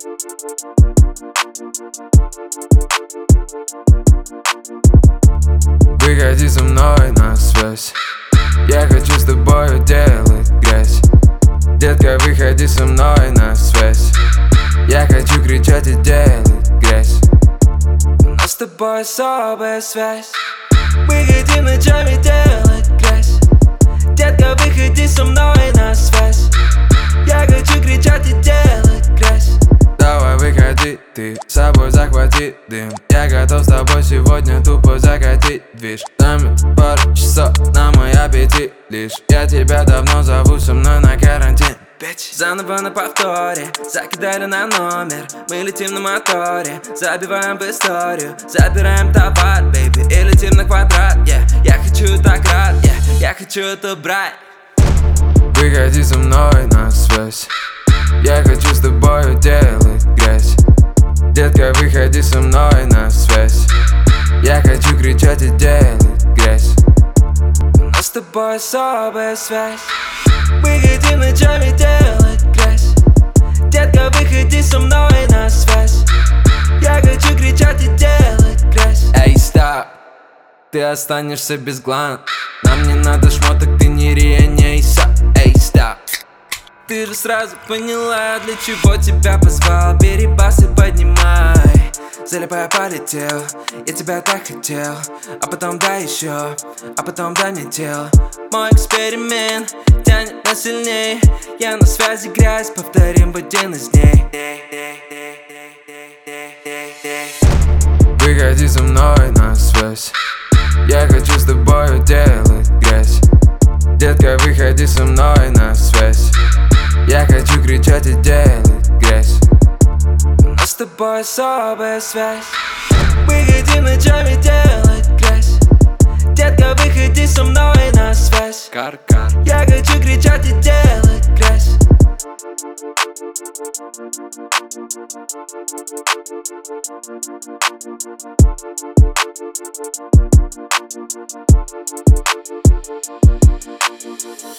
Выходи со мной на связь, я хочу с тобою делать грязь. Детка, выходи со мной на связь, я хочу кричать и делать грязь. У нас с тобой особая связь. Выходи ночами делать грязь. Детка, выходи со мной на связь, я хочу кричать и делать грязь. Давай выходи, ты с собой захвати дым. Я готов с тобой сегодня тупо закатить движ. Даме пару часов на мой аппетит лишь. Я тебя давно зову со мной на карантин. Заново на повторе, закидали на номер. Мы летим на моторе, забиваем в историю. Забираем товар, бейби, и летим на квадрат, yeah. Я хочу так рад, yeah. Я хочу это брать. Выходи со мной на связь, я хочу с тобою делать грязь. Детка, выходи со мной на связь, я хочу кричать и делать грязь. У нас с тобой особая связь. Выходи ночами делать грязь. Детка, выходи со мной на связь, я хочу кричать и делать грязь. Эй, стоп, ты останешься без гланд. Нам не надо шмоток, ты не Рия, не Иса. Эй, стоп, ты же сразу поняла, для чего тебя позвал. Бери бас и поднимай. Залипая полетел, я тебя так хотел. А потом дай еще, а потом дай мне тело. Мой эксперимент тянет нас сильней. Я на связи, грязь, повторим в один из дней. Выходи со мной на связь, я хочу с тобою делать грязь. Детка, выходи со мной на связь, я хочу кричать и делать грязь. У нас с тобой особая связь. Выходи ночами делать грязь. Детка, выходи со мной на связь, я хочу кричать и делать грязь.